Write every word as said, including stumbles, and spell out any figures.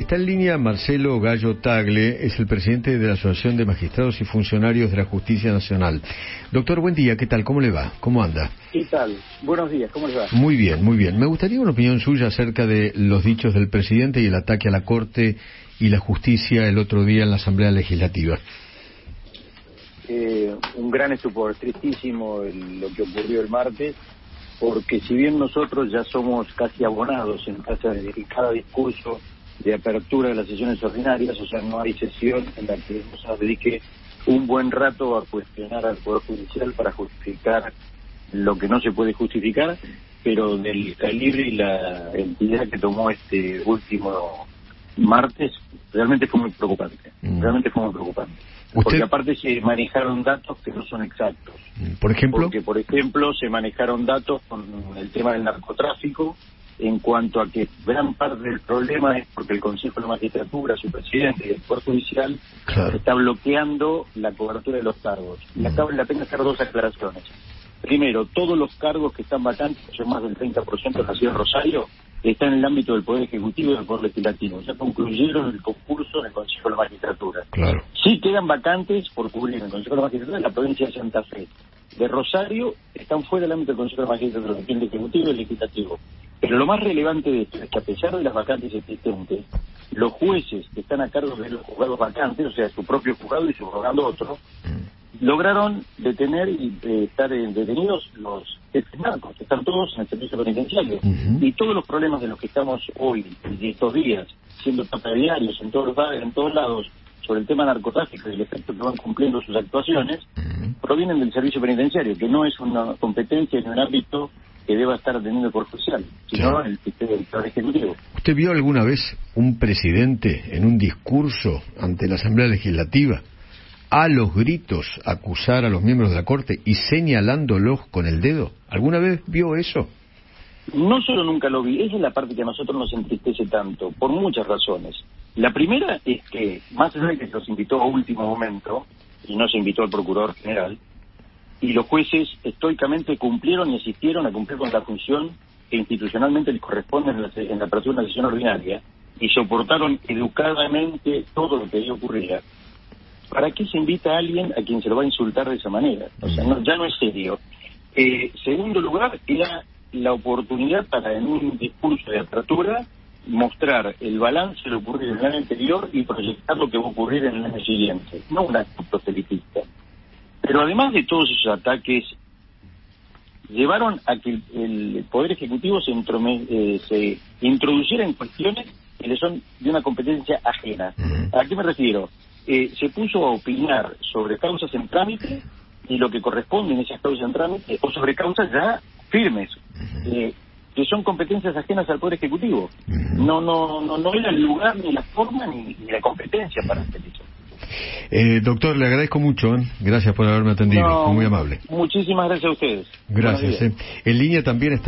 Está en línea Marcelo Gallo Tagle, es el presidente de la Asociación de Magistrados y Funcionarios de la Justicia Nacional. Doctor, buen día, ¿qué tal? ¿Cómo le va? ¿Cómo anda? ¿Qué tal? Buenos días, ¿cómo le va? Muy bien, muy bien. Me gustaría una opinión suya acerca de los dichos del presidente y el ataque a la Corte y la Justicia el otro día en la Asamblea Legislativa. Eh, un gran estupor, tristísimo el, lo que ocurrió el martes, porque si bien nosotros ya somos casi abonados en cada discurso de apertura de las sesiones ordinarias, o sea, no hay sesión en la que nos dedique un buen rato a cuestionar al Poder Judicial para justificar lo que no se puede justificar, pero del calibre y la entidad que tomó este último martes, realmente fue muy preocupante, mm. realmente fue muy preocupante. ¿Usted? Porque aparte se manejaron datos que no son exactos. ¿Por ejemplo? Porque, por ejemplo, se manejaron datos con el tema del narcotráfico, en cuanto a que gran parte del problema es porque el Consejo de la Magistratura, su presidente y el Poder Judicial, claro, está bloqueando la cobertura de los cargos. Y acá vale la pena hacer dos aclaraciones. Primero, todos los cargos que están vacantes, que son más del treinta por ciento de la ciudad de Rosario, están en el ámbito del Poder Ejecutivo y del Poder Legislativo. Ya concluyeron el concurso en el Consejo de la Magistratura. Claro. Sí quedan vacantes por cubrir en el Consejo de la Magistratura en la provincia de Santa Fe. De Rosario están fuera del ámbito del Consejo de la Magistratura, que tiene el Ejecutivo y el Legislativo. Pero lo más relevante de esto es que a pesar de las vacantes existentes, los jueces que están a cargo de los juzgados vacantes, o sea, su propio juzgado y subrogando otro, lograron detener y eh, estar eh, detenidos los jefes narcos, que están todos en el servicio penitenciario. Uh-huh. Y todos los problemas de los que estamos hoy, de estos días, siendo diarios en todos los en todos lados, sobre el tema narcotráfico y el efecto que van cumpliendo sus actuaciones, uh-huh, provienen del servicio penitenciario, que no es una competencia en un ámbito que deba estar atendiendo el Poder Judicial, sino claro, en el sistema del Poder Ejecutivo. ¿Usted vio alguna vez un presidente en un discurso ante la Asamblea Legislativa a los gritos acusar a los miembros de la Corte y señalándolos con el dedo? ¿Alguna vez vio eso? No solo nunca lo vi, esa es la parte que a nosotros nos entristece tanto, por muchas razones. La primera es que, más allá de que se los invitó a último momento, y no se invitó al Procurador General, y los jueces estoicamente cumplieron y asistieron a cumplir con la función que institucionalmente les corresponde en la, en la apertura de una sesión ordinaria, y soportaron educadamente todo lo que ahí ocurría. ¿Para qué se invita a alguien a quien se lo va a insultar de esa manera? O sea, no, ya no es serio. Eh, segundo lugar, era la oportunidad para, en un discurso de apertura, mostrar el balance de lo ocurrido en el año anterior y proyectar lo que va a ocurrir en el año siguiente. No un acto proselitista. Pero además de todos esos ataques, llevaron a que el, el Poder Ejecutivo se, introme, eh, se introduciera en cuestiones que le son de una competencia ajena. ¿A qué me refiero? Eh, se puso a opinar sobre causas en trámite y lo que corresponde en esas causas en trámite, o sobre causas ya firmes, eh, que son competencias ajenas al Poder Ejecutivo. No no no no era el lugar, ni la forma, ni, ni la competencia para hacer eso. Eh, doctor, le agradezco mucho, ¿eh? Gracias por haberme atendido, No, fue muy amable. Muchísimas gracias a ustedes. Gracias. Eh. En línea también está